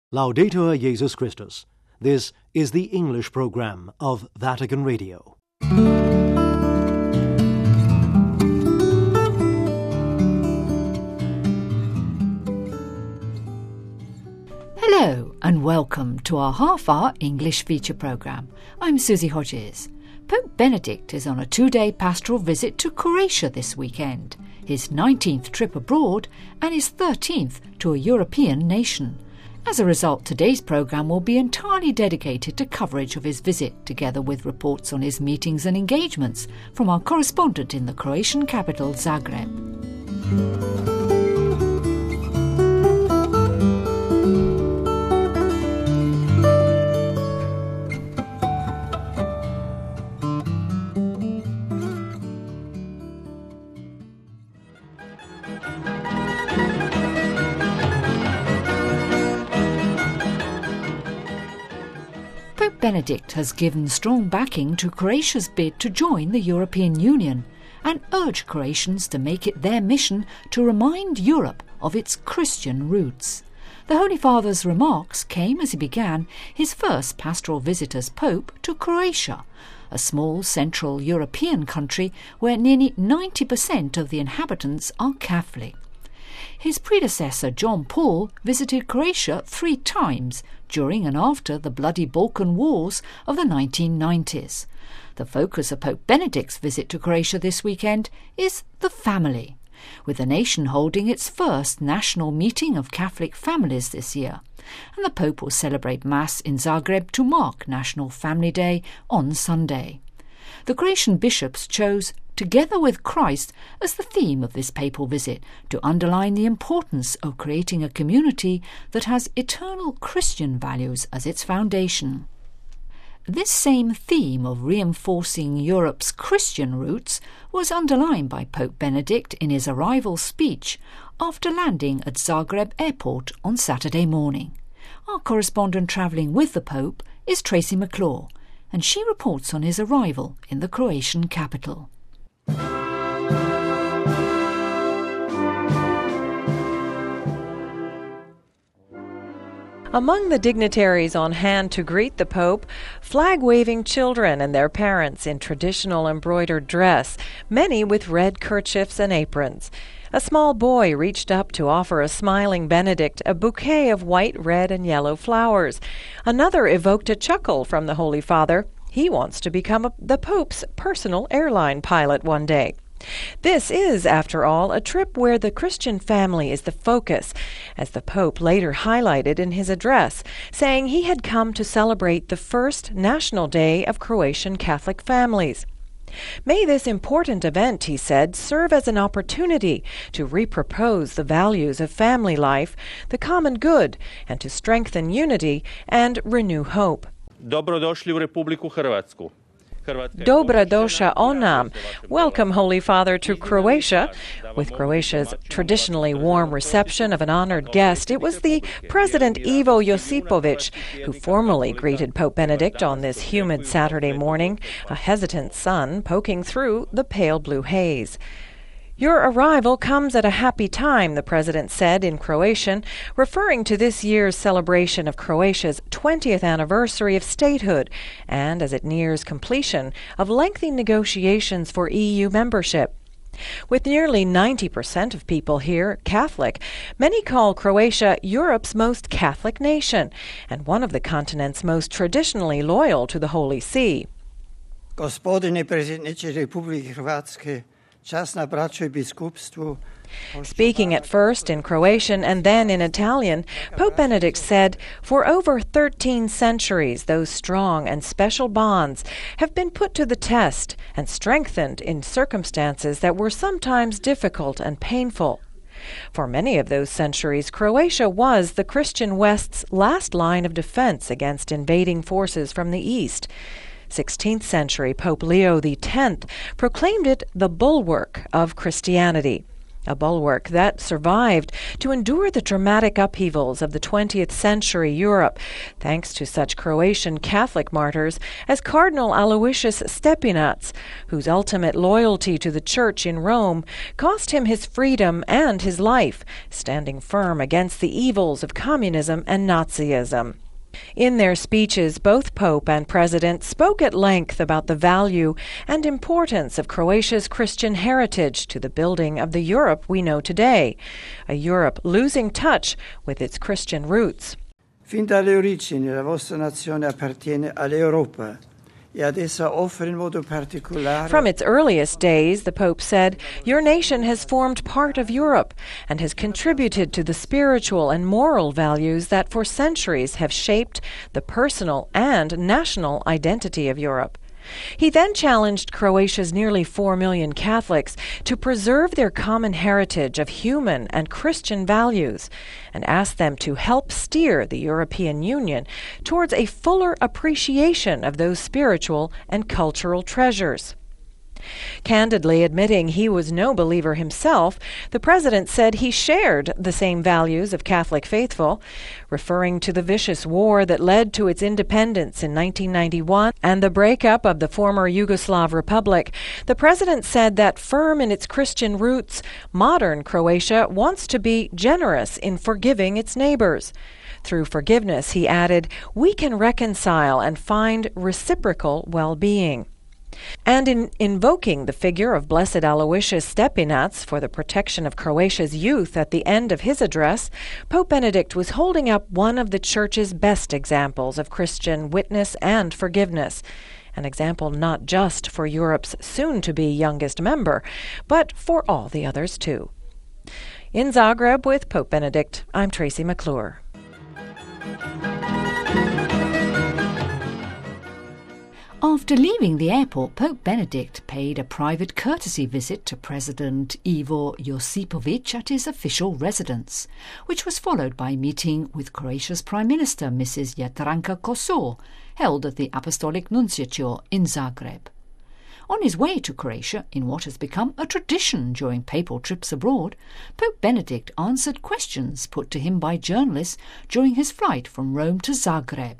Laudetur Jesus Christus. This is the English program of Vatican Radio. Hello and welcome to our half-hour English feature program. I'm Susie Hodges. Pope Benedict is on a 2-day pastoral visit to Croatia this weekend, his 19th trip abroad and his 13th to a European nation. As a result, today's programme will be entirely dedicated to coverage of his visit, together with reports on his meetings and engagements from our correspondent in the Croatian capital, Zagreb. Pope Benedict has given strong backing to Croatia's bid to join the European Union and urged Croatians to make it their mission to remind Europe of its Christian roots. The Holy Father's remarks came as he began his first pastoral visit as Pope to Croatia, a small Central European country where nearly 90% of the inhabitants are Catholic. His predecessor, John Paul, visited Croatia 3 times during and after the bloody Balkan Wars of the 1990s. The focus of Pope Benedict's visit to Croatia this weekend is the family, with the nation holding its first national meeting of Catholic families this year. And the Pope will celebrate Mass in Zagreb to mark National Family Day on Sunday. The Croatian bishops chose Together with Christ as the theme of this papal visit, to underline the importance of creating a community that has eternal Christian values as its foundation. This same theme of reinforcing Europe's Christian roots was underlined by Pope Benedict in his arrival speech after landing at Zagreb Airport on Saturday morning. Our correspondent travelling with the Pope is Tracy McClure, and she reports on his arrival in the Croatian capital. Among the dignitaries on hand to greet the Pope, flag-waving children and their parents in traditional embroidered dress, many with red kerchiefs and aprons. A small boy reached up to offer a smiling Benedict a bouquet of white, red, and yellow flowers. Another evoked a chuckle from the Holy Father. He wants to become the Pope's personal airline pilot one day. This is, after all, a trip where the Christian family is the focus, as the Pope later highlighted in his address, saying he had come to celebrate the first National Day of Croatian Catholic families. May this important event, he said, serve as an opportunity to repropose the values of family life, the common good, and to strengthen unity and renew hope. Dobrodošli u Republiku Hrvatsku. Dobra došla onam. Welcome, Holy Father, to Croatia. With Croatia's traditionally warm reception of an honored guest, it was the President Ivo Josipović who formally greeted Pope Benedict on this humid Saturday morning, a hesitant sun poking through the pale blue haze. Your arrival comes at a happy time, the President said in Croatian, referring to this year's celebration of Croatia's 20th anniversary of statehood and, as it nears completion, of lengthy negotiations for EU membership. With nearly 90% of people here Catholic, many call Croatia Europe's most Catholic nation and one of the continent's most traditionally loyal to the Holy See. Gospodine predsjedniče Republike Hrvatske, časna braćo I biskupstvu. Speaking at first in Croatian and then in Italian, Pope Benedict said, "For over 13 centuries, those strong and special bonds have been put to the test and strengthened in circumstances that were sometimes difficult and painful. For many of those centuries, Croatia was the Christian West's last line of defense against invading forces from the East. 16th century Pope Leo X proclaimed it the bulwark of Christianity. a bulwark that survived to endure the dramatic upheavals of the 20th century Europe, thanks to such Croatian Catholic martyrs as Cardinal Aloysius Stepinac, whose ultimate loyalty to the Church in Rome cost him his freedom and his life, standing firm against the evils of communism and Nazism. In their speeches, both Pope and President spoke at length about the value and importance of Croatia's Christian heritage to the building of the Europe we know today, a Europe losing touch with its Christian roots. Fin dalle origini la vostra nazione appartiene all'Europa. From its earliest days, the Pope said, your nation has formed part of Europe and has contributed to the spiritual and moral values that for centuries have shaped the personal and national identity of Europe. He then challenged Croatia's nearly 4 million Catholics to preserve their common heritage of human and Christian values and asked them to help steer the European Union towards a fuller appreciation of those spiritual and cultural treasures. Candidly admitting he was no believer himself, the president said he shared the same values of Catholic faithful, referring to the vicious war that led to its independence in 1991 and the breakup of the former Yugoslav Republic. The president said that firm in its Christian roots, modern Croatia wants to be generous in forgiving its neighbors. Through forgiveness, he added, we can reconcile and find reciprocal well-being. And in invoking the figure of Blessed Aloysius Stepinac for the protection of Croatia's youth at the end of his address, Pope Benedict was holding up one of the Church's best examples of Christian witness and forgiveness, an example not just for Europe's soon-to-be youngest member, but for all the others too. In Zagreb with Pope Benedict, I'm Tracy McClure. After leaving the airport, Pope Benedict paid a private courtesy visit to President Ivo Josipovic at his official residence, which was followed by a meeting with Croatia's Prime Minister, Mrs. Jadranka Kosor, held at the Apostolic Nunciature in Zagreb. On his way to Croatia, in what has become a tradition during papal trips abroad, Pope Benedict answered questions put to him by journalists during his flight from Rome to Zagreb.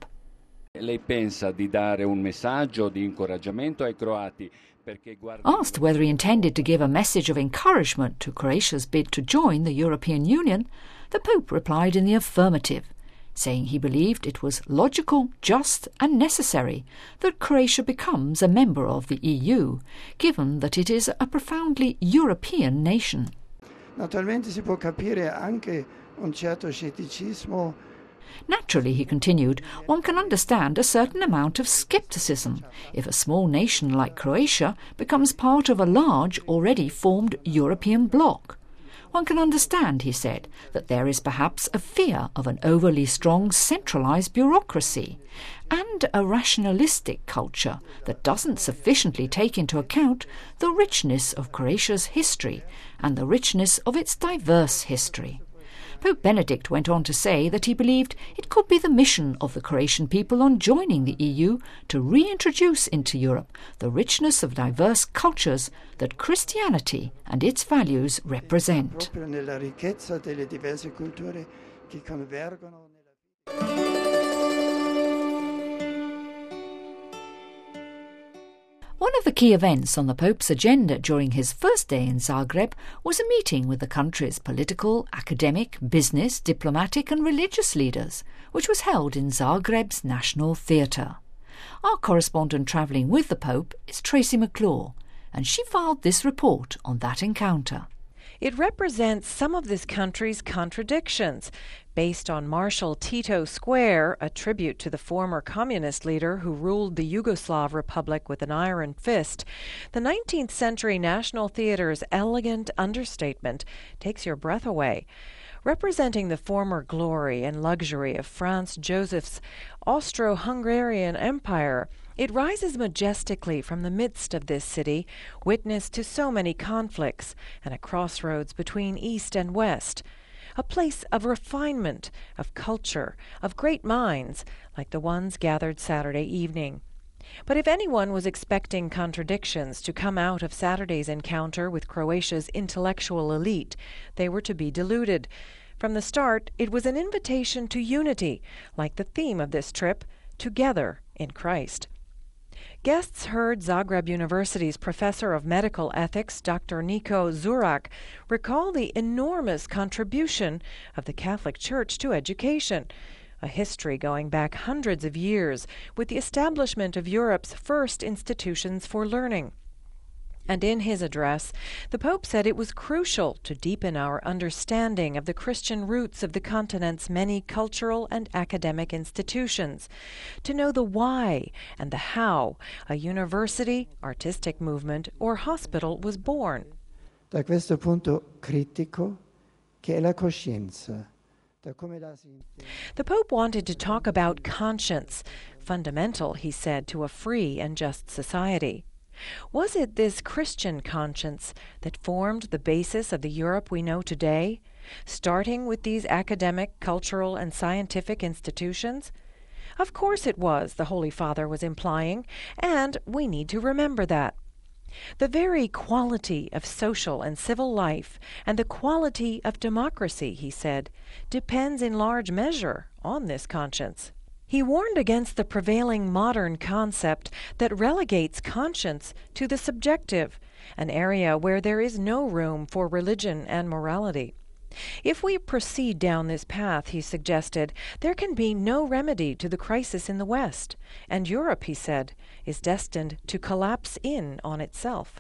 Asked whether he intended to give a message of encouragement to Croatia's bid to join the European Union, the Pope replied in the affirmative, saying he believed it was logical, just and necessary that Croatia becomes a member of the EU, given that it is a profoundly European nation. Naturalmente si può capire anche un certo scetticismo. Naturally, he continued, one can understand a certain amount of scepticism if a small nation like Croatia becomes part of a large, already formed European bloc. One can understand, he said, that there is perhaps a fear of an overly strong centralised bureaucracy and a rationalistic culture that doesn't sufficiently take into account the richness of Croatia's history and the richness of its diverse history. Pope Benedict went on to say that he believed it could be the mission of the Croatian people on joining the EU to reintroduce into Europe the richness of diverse cultures that Christianity and its values represent. One of the key events on the Pope's agenda during his first day in Zagreb was a meeting with the country's political, academic, business, diplomatic and religious leaders, which was held in Zagreb's National Theatre. Our correspondent travelling with the Pope is Tracy McClure, and she filed this report on that encounter. It represents some of this country's contradictions. Based on Marshal Tito Square, a tribute to the former communist leader who ruled the Yugoslav Republic with an iron fist, the 19th century National Theatre's elegant understatement takes your breath away. Representing the former glory and luxury of Franz Joseph's Austro-Hungarian Empire, it rises majestically from the midst of this city, witness to so many conflicts and a crossroads between East and West, a place of refinement, of culture, of great minds, like the ones gathered Saturday evening. But if anyone was expecting contradictions to come out of Saturday's encounter with Croatia's intellectual elite, they were to be deluded. From the start, it was an invitation to unity, like the theme of this trip, Together in Christ. Guests heard Zagreb University's professor of medical ethics, Dr. Niko Zurak, recall the enormous contribution of the Catholic Church to education, a history going back hundreds of years with the establishment of Europe's first institutions for learning. And in his address, the Pope said it was crucial to deepen our understanding of the Christian roots of the continent's many cultural and academic institutions, to know the why and the how a university, artistic movement, or hospital was born. Da questo punto critico, che è la coscienza. The Pope wanted to talk about conscience, fundamental, he said, to a free and just society. Was it this Christian conscience that formed the basis of the Europe we know today, starting with these academic, cultural, and scientific institutions? Of course it was, the Holy Father was implying, and we need to remember that. The very quality of social and civil life and the quality of democracy, he said, depends in large measure on this conscience. He warned against the prevailing modern concept that relegates conscience to the subjective, an area where there is no room for religion and morality. If we proceed down this path, he suggested, there can be no remedy to the crisis in the West, and Europe, he said, is destined to collapse in on itself.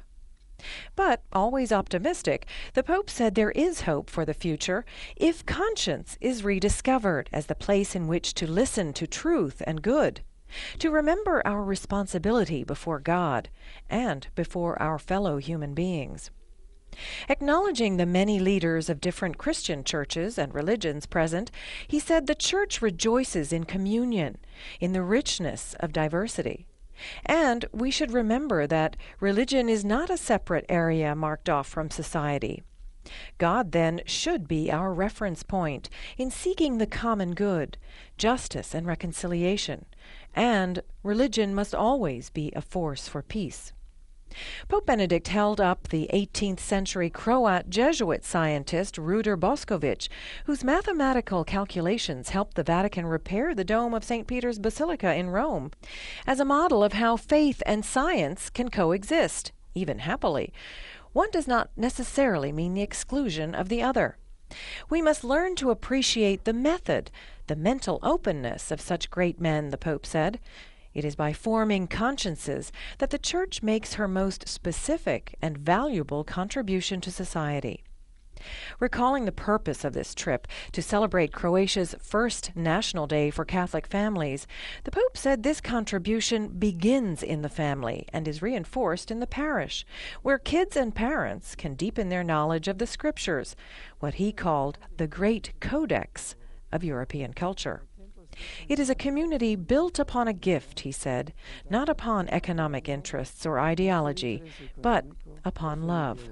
But, always optimistic, the Pope said there is hope for the future if conscience is rediscovered as the place in which to listen to truth and good, to remember our responsibility before God and before our fellow human beings. Acknowledging the many leaders of different Christian churches and religions present, he said the Church rejoices in communion, in the richness of diversity. And we should remember that religion is not a separate area marked off from society. God, then, should be our reference point in seeking the common good, justice and reconciliation, and religion must always be a force for peace. Pope Benedict held up the 18th century Croat Jesuit scientist Ruder Bošković, whose mathematical calculations helped the Vatican repair the dome of St. Peter's Basilica in Rome, as a model of how faith and science can coexist, even happily. One does not necessarily mean the exclusion of the other. We must learn to appreciate the method, the mental openness of such great men, the Pope said. It is by forming consciences that the Church makes her most specific and valuable contribution to society. Recalling the purpose of this trip to celebrate Croatia's first National Day for Catholic families, the Pope said this contribution begins in the family and is reinforced in the parish, where kids and parents can deepen their knowledge of the Scriptures, what he called the Great Codex of European culture. It is a community built upon a gift, he said, not upon economic interests or ideology, but upon love.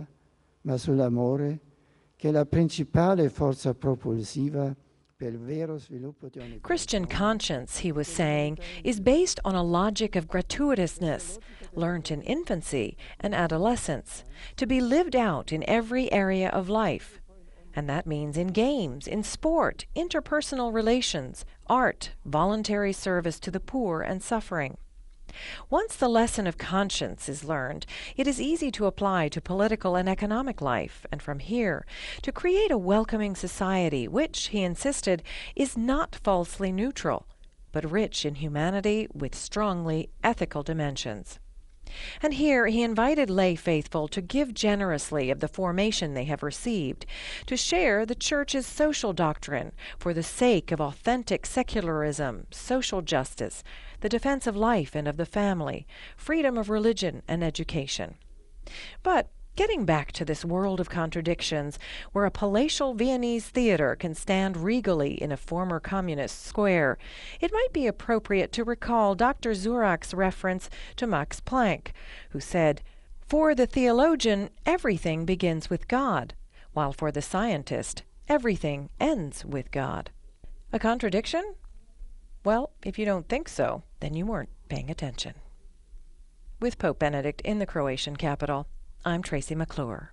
Ma sull'amore, che è la principale forza propulsiva per il vero sviluppo di ogni Christian conscience, he was saying, is based on a logic of gratuitousness, learnt in infancy and adolescence, to be lived out in every area of life. And that means in games, in sport, interpersonal relations, art, voluntary service to the poor and suffering. Once the lesson of conscience is learned, it is easy to apply to political and economic life, and from here, to create a welcoming society which, he insisted, is not falsely neutral, but rich in humanity with strongly ethical dimensions. And here he invited lay faithful to give generously of the formation they have received, to share the Church's social doctrine for the sake of authentic secularism, social justice, the defense of life and of the family, freedom of religion and education. But getting back to this world of contradictions, where a palatial Viennese theater can stand regally in a former communist square, it might be appropriate to recall Dr. Zurak's reference to Max Planck, who said, "For the theologian, everything begins with God, while for the scientist, everything ends with God." A contradiction? Well, if you don't think so, then you weren't paying attention. With Pope Benedict in the Croatian capital, I'm Tracy McClure.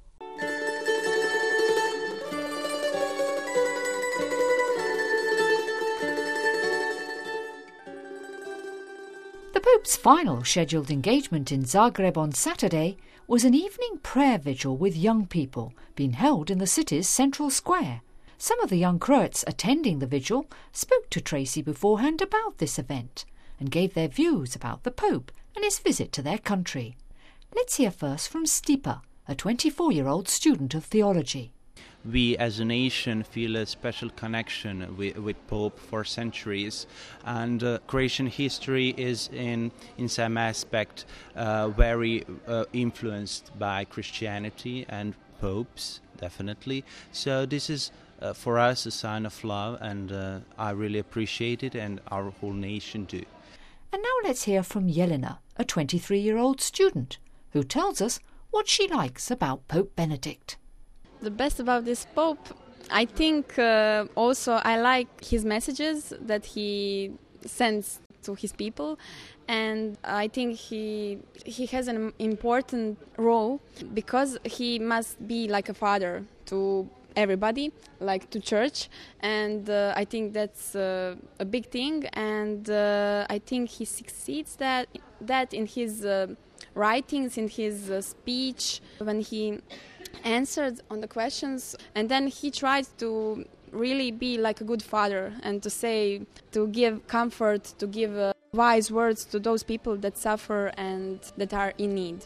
The Pope's final scheduled engagement in Zagreb on Saturday was an evening prayer vigil with young people being held in the city's central square. Some of the young Croats attending the vigil spoke to Tracy beforehand about this event and gave their views about the Pope and his visit to their country. Let's hear first from Stipa, a 24-year-old student of theology. We as a nation feel a special connection with Pope for centuries, and Croatian history is in some aspect very influenced by Christianity and popes, definitely. So this is for us a sign of love, and I really appreciate it, and our whole nation too. And now let's hear from Jelena, a 23-year-old student, who tells us what she likes about Pope Benedict. The best about this Pope, I think also I like his messages that he sends to his people, and I think he has an important role because he must be like a father to everybody, like to church, and I think that's a big thing, and I think he succeeds that in his writings, in his speech, when he answered on the questions, and then he tried to really be like a good father and to give comfort, to give wise words to those people that suffer and that are in need.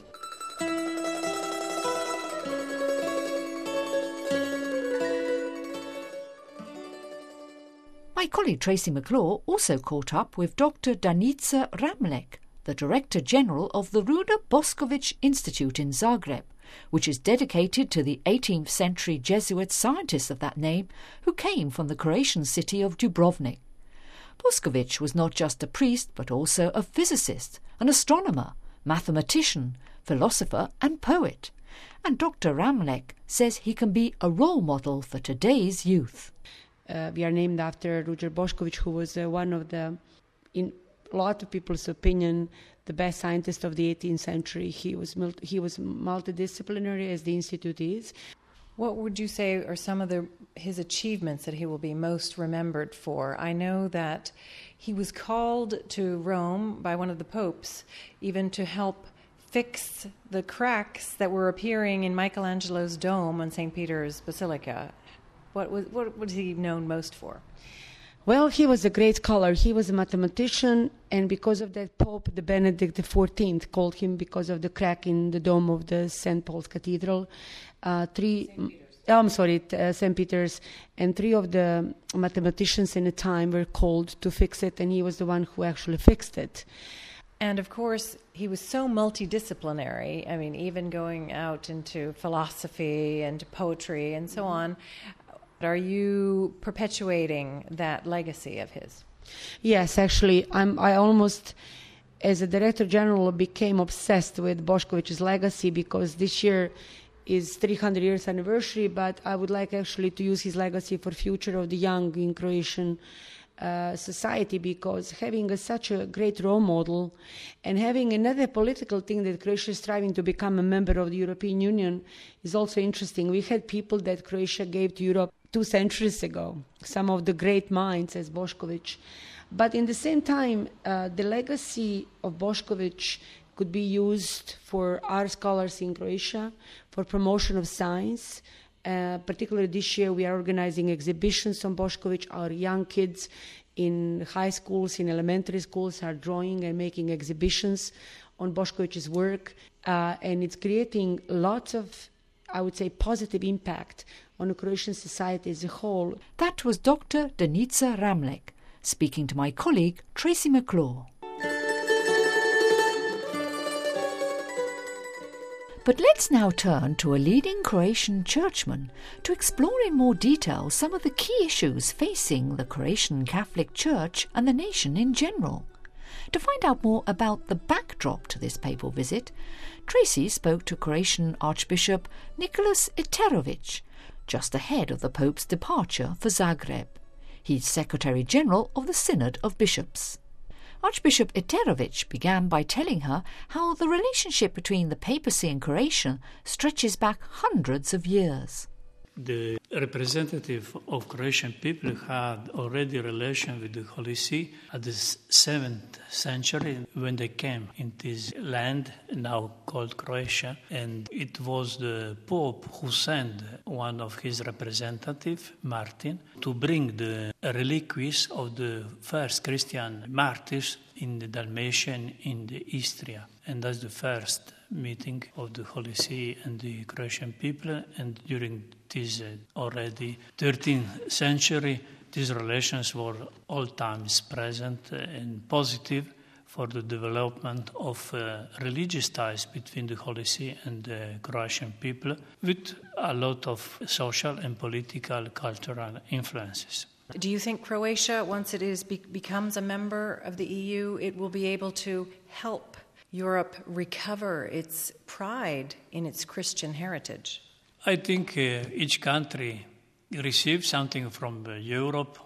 My colleague Tracy McClure also caught up with Dr. Danica Ramlek, the Director General of the Ruda Bošković Institute in Zagreb, which is dedicated to the 18th century Jesuit scientists of that name who came from the Croatian city of Dubrovnik. Bošković was not just a priest but also a physicist, an astronomer, mathematician, philosopher and poet. And Dr. Ramlek says he can be a role model for today's youth. We are named after Ruđer Bošković, who was one of the, in a lot of people's opinion, the best scientist of the 18th century. He was multidisciplinary, as the Institute is. What would you say are some of his achievements that he will be most remembered for? I know that he was called to Rome by one of the popes, even to help fix the cracks that were appearing in Michelangelo's dome on St. Peter's Basilica. What was he known most for? Well, he was a great scholar. He was a mathematician, and because of that, Pope the Benedict XIV called him because of the crack in the dome of the St. Paul's Cathedral. St. Peter's, and three of the mathematicians in the time were called to fix it, and he was the one who actually fixed it. And of course, he was so multidisciplinary. I mean, even going out into philosophy and poetry and so on. Are you perpetuating that legacy of his? Yes, actually, I almost, as a Director General, became obsessed with Bošković's legacy because this year is 300 years anniversary, but I would like actually to use his legacy for future of the young in Croatian society, because having such a great role model and having another political thing that Croatia is striving to become a member of the European Union is also interesting. We had people that Croatia gave to Europe 2 centuries ago, some of the great minds as Bošković. But in the same time, the legacy of Bošković could be used for our scholars in Croatia, for promotion of science. Particularly this year, we are organizing exhibitions on Bošković. Our young kids in high schools, in elementary schools are drawing and making exhibitions on Bošković's work. And it's creating lots of, I would say, positive impact on the Croatian society as a whole. That was Dr. Danica Ramlek, speaking to my colleague Tracy McClure. But let's now turn to a leading Croatian churchman to explore in more detail some of the key issues facing the Croatian Catholic Church and the nation in general. To find out more about the backdrop to this papal visit, Tracy spoke to Croatian Archbishop Nicholas Eterović just ahead of the Pope's departure for Zagreb. He's Secretary General of the Synod of Bishops. Archbishop Eterovic began by telling her how the relationship between the papacy and Croatia stretches back hundreds of years. The representative of Croatian people had already relation with the Holy See at the 7th century when they came in this land now called Croatia. And it was the Pope who sent one of his representatives, Martin, to bring the reliques of the first Christian martyrs in the Dalmatian, in the Istria. And that's the first meeting of the Holy See and the Croatian people. And during this already 13th century, these relations were all times present and positive for the development of religious ties between the Holy See and the Croatian people, with a lot of social and political, cultural influences. Do you think Croatia, once it becomes a member of the EU, it will be able to help Europe recover its pride in its Christian heritage? I think each country receives something from European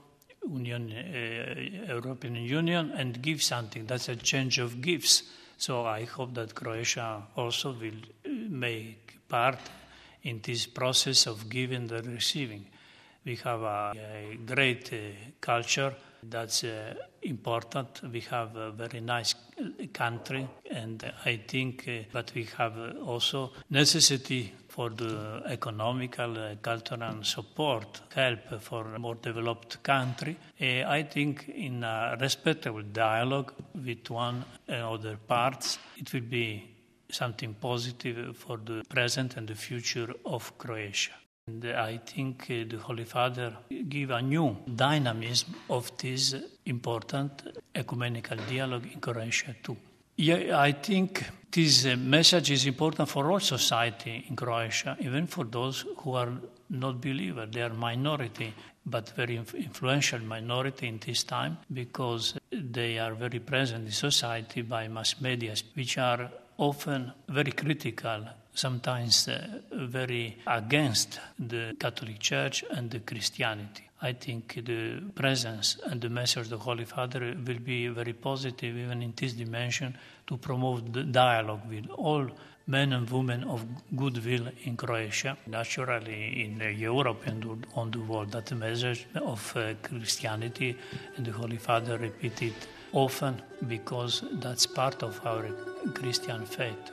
Union and gives something. That's a change of gifts. So I hope that Croatia also will make part in this process of giving and receiving. We have a great culture that's important. We have a very nice country, and I think that we have also necessity for the economical, cultural support, help for a more developed country. I think in a respectable dialogue with one and other parts, it will be something positive for the present and the future of Croatia. And I think the Holy Father gave a new dynamism of this important ecumenical dialogue in Croatia too. Yeah, I think this message is important for all society in Croatia, even for those who are not believers. They are minority, but very influential minority in this time, because they are very present in society by mass media, which are often very critical, sometimes very against the Catholic Church and the Christianity. I think the presence and the message of the Holy Father will be very positive even in this dimension to promote the dialogue with all men and women of goodwill in Croatia, naturally in Europe and on the world. That the message of Christianity and the Holy Father repeated often, because that's part of our Christian faith.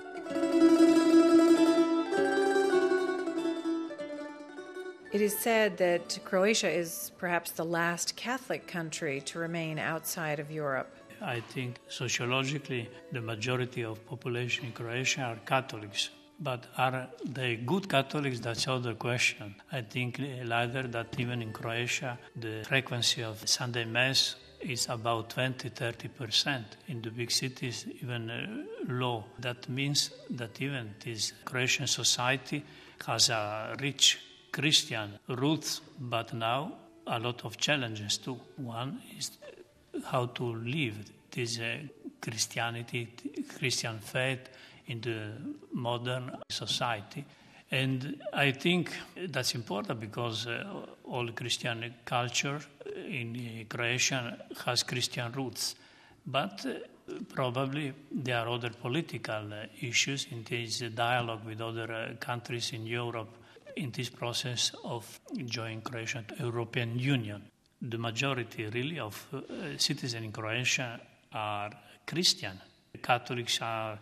It is said that Croatia is perhaps the last Catholic country to remain outside of Europe. I think sociologically the majority of population in Croatia are Catholics. But are they good Catholics? That's another question. I think either that even in Croatia the frequency of Sunday Mass is about 20-30%. In the big cities, even low. That means that even this Croatian society has a rich Christian roots, but now a lot of challenges too. One is how to live this Christianity, Christian faith in the modern society. And I think that's important because all Christian culture in Croatia has Christian roots. But probably there are other political issues in this dialogue with other countries in Europe in this process of joining Croatia to the European Union. The majority really of citizens in Croatia are Christian. Catholics are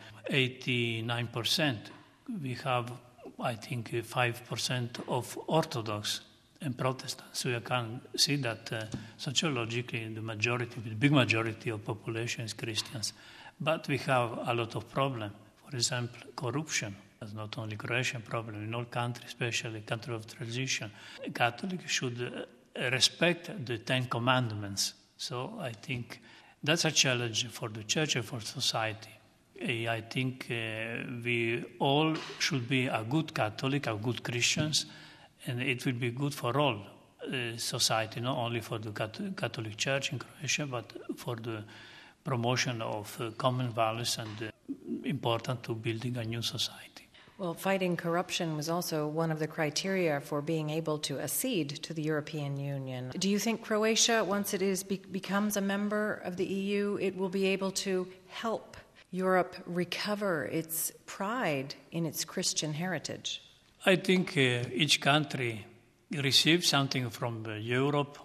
89%. We have, I think, 5% of Orthodox and Protestants. So you can see that sociologically the big majority of population is Christians. But we have a lot of problems. For example, corruption. That's not only Croatian problem, in all countries, especially country of transition. Catholics should respect the Ten Commandments. So I think that's a challenge for the Church and for society. I think we all should be a good Catholic, a good Christians, and it will be good for all society, not only for the Catholic Church in Croatia, but for the promotion of common values and important to building a new society. Well, fighting corruption was also one of the criteria for being able to accede to the European Union. Do you think Croatia, once it becomes a member of the EU, it will be able to help Europe recover its pride in its Christian heritage? I think each country receives something from European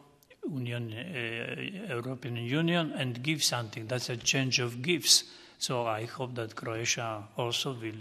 Union and gives something. That's a change of gifts. So I hope that Croatia also will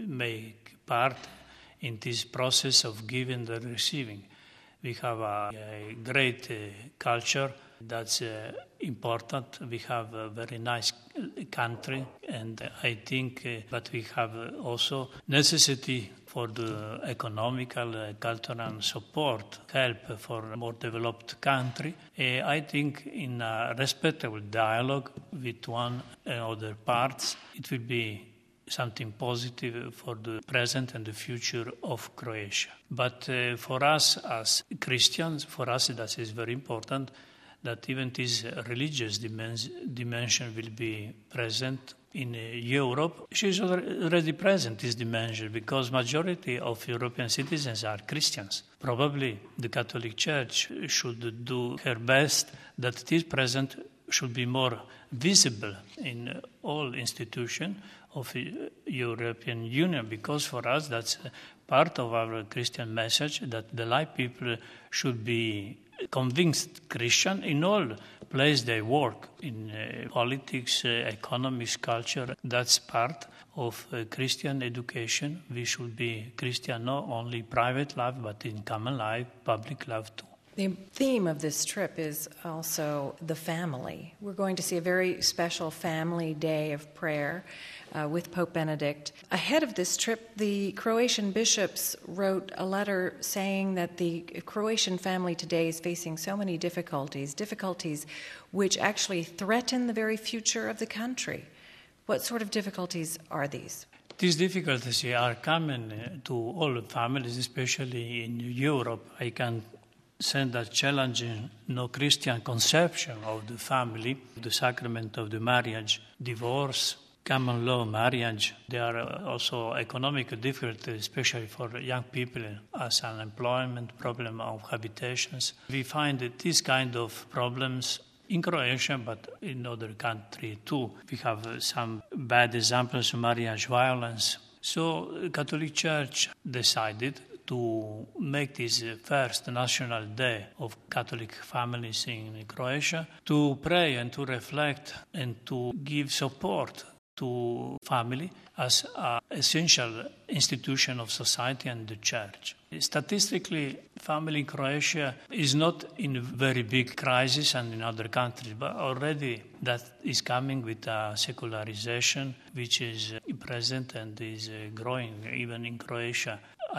make part in this process of giving and receiving. We have a great culture that's important. We have a very nice country, and I think that we have also necessity for the economical, cultural support, help for a more developed country. I think in a respectable dialogue with one and other parts, it will be something positive for the present and the future of Croatia. But for us as Christians, for us that is very important that even this religious dimension will be present in Europe. She is already present, this dimension, because majority of European citizens are Christians. Probably the Catholic Church should do her best that this present should be more visible in all institutions of the European Union, because for us that's part of our Christian message that the lay people should be convinced Christian in all places they work, in politics, economics, culture. That's part of Christian education. We should be Christian not only private life, but in common life, public life too. The theme of this trip is also the family. We're going to see a very special family day of prayer with Pope Benedict. Ahead of this trip, the Croatian bishops wrote a letter saying that the Croatian family today is facing so many difficulties which actually threaten the very future of the country. What sort of difficulties are these? These difficulties are common to all families, especially in Europe. I can send a challenging Christian conception of the family, the sacrament of the marriage, divorce, common law marriage. There are also economic difficulties, especially for young people, as unemployment, problem of habitations. We find that these kind of problems in Croatia, but in other countries too. We have some bad examples of marriage violence. So the Catholic Church decided to make this first national day of Catholic families in Croatia, to pray and to reflect and to give support to family as an essential institution of society and the church. Statistically, family in Croatia is not in a very big crisis and in other countries, but already that is coming with a secularization which is present and is growing even in Croatia.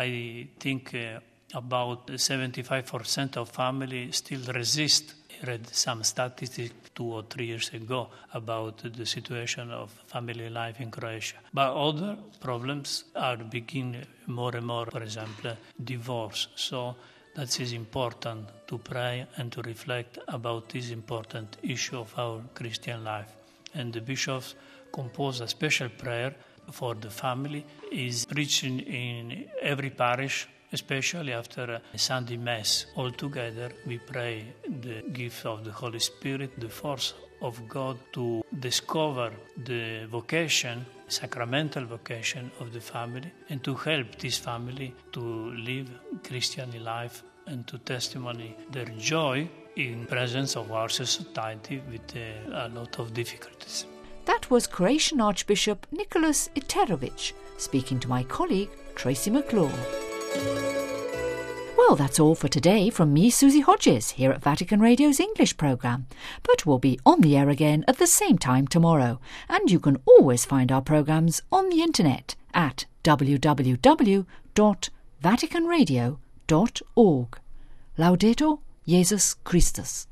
I think about 75% of families still resist. I read some statistics 2 or 3 years ago about the situation of family life in Croatia. But other problems are beginning more and more, for example, divorce. So that is important to pray and to reflect about this important issue of our Christian life. And the bishops compose a special prayer for the family, is preached in every parish, especially after a Sunday Mass. All together we pray the gift of the Holy Spirit, the force of God to discover the vocation, sacramental vocation of the family, and to help this family to live Christian life and to testimony their joy in presence of our society with a lot of difficulties. That was Croatian Archbishop Nicholas Iterovic speaking to my colleague Tracy McClure. Well, that's all for today from me, Susie Hodges, here at Vatican Radio's English programme. But we'll be on the air again at the same time tomorrow, and you can always find our programmes on the internet at www.vaticanradio.org. Laudetur Jesus Christus.